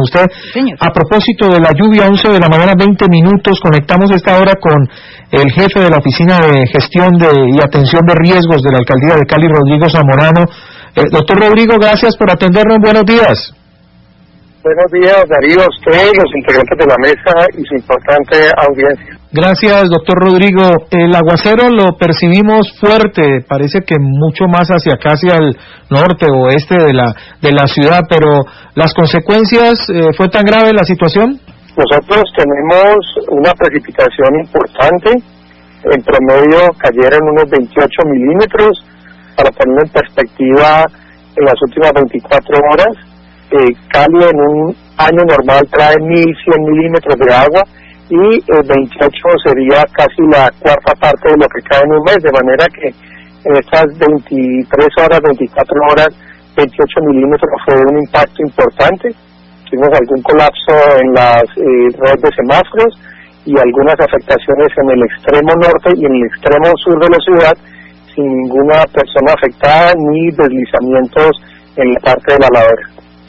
usted. Señor. A propósito de la lluvia, 11 de la mañana, 20 minutos, conectamos esta hora con el jefe de la Oficina de Gestión y Atención de Riesgos de la Alcaldía de Cali, Rodrigo Zamorano. Doctor Rodrigo, gracias por atendernos. Buenos días. Buenos días, Darío, a usted, los integrantes de la mesa y su importante audiencia. Gracias, doctor Rodrigo. El aguacero lo percibimos fuerte, parece que mucho más hacia acá, hacia el norte o oeste de la ciudad, pero ¿las consecuencias fue tan grave la situación? Nosotros tenemos una precipitación importante, en promedio cayeron unos 28 milímetros, para ponerlo en perspectiva, en las últimas 24 horas, Cali en un año normal trae 1.100 milímetros de agua y 28 sería casi la cuarta parte de lo que cae en un mes, de manera que en estas 23 horas, 24 horas, 28 milímetros fue un impacto importante. Tuvimos algún colapso en las redes de semáforos y algunas afectaciones en el extremo norte y en el extremo sur de la ciudad, sin ninguna persona afectada ni deslizamientos en la parte de la ladera.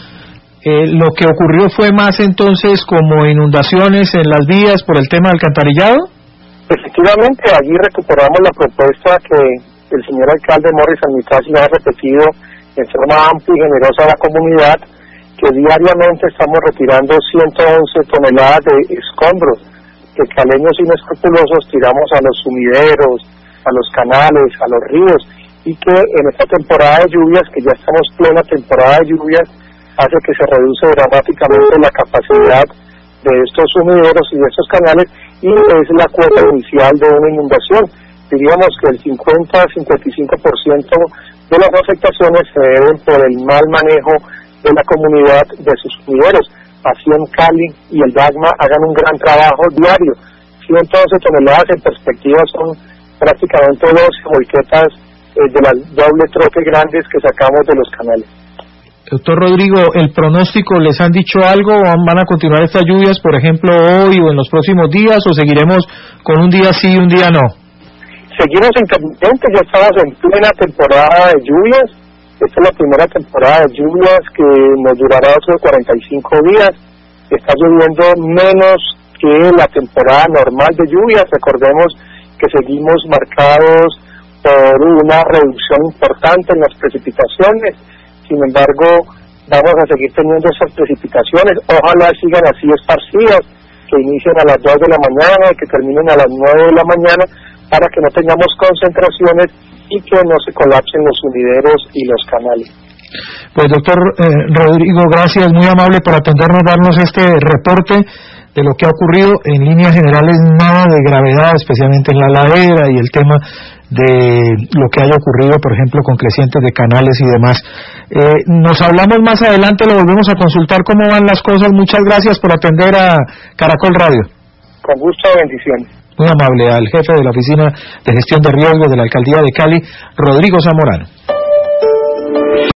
Lo que ocurrió fue más entonces como inundaciones en las vías por el tema del alcantarillado. Efectivamente, allí recuperamos la propuesta que el señor alcalde Morris Almitraz le ha repetido en forma amplia y generosa a la comunidad, que diariamente estamos retirando 111 toneladas de escombros que caleños inescrupulosos tiramos a los sumideros, a los canales, a los ríos, y que en esta temporada de lluvias, que ya estamos plena temporada de lluvias, hace que se reduce dramáticamente la capacidad de estos sumideros y de estos canales, y es la cuota inicial de una inundación. Diríamos que el 50-55% de las afectaciones se deben por el mal manejo de la comunidad de sus sumideros. Así en Cali y el DAGMA hagan un gran trabajo diario. 111 toneladas en perspectiva son prácticamente 12 volquetas de las doble troque grandes que sacamos de los canales. Doctor Rodrigo, ¿el pronóstico les han dicho algo? ¿Van a continuar estas lluvias, por ejemplo, hoy o en los próximos días, o seguiremos con un día sí y un día no? Seguimos intermitentes, ya estamos en plena temporada de lluvias. Esta es la primera temporada de lluvias que nos durará otros 45 días. Está lloviendo menos que la temporada normal de lluvias. Recordemos que seguimos marcados por una reducción importante en las precipitaciones. Sin embargo, vamos a seguir teniendo esas precipitaciones. Ojalá sigan así esparcidas, que inicien a las 2 de la mañana y que terminen a las 9 de la mañana, para que no tengamos concentraciones y que no se colapsen los sumideros y los canales. Pues doctor Rodrigo, gracias, muy amable por atendernos, darnos este reporte de lo que ha ocurrido. En líneas generales nada de gravedad, especialmente en la ladera y el tema de lo que haya ocurrido, por ejemplo, con crecientes de canales y demás. Nos hablamos más adelante, lo volvemos a consultar cómo van las cosas. Muchas gracias por atender a Caracol Radio. Con gusto, bendiciones. Muy amable, al jefe de la Oficina de Gestión de Riesgos de la Alcaldía de Cali, Rodrigo Zamorano.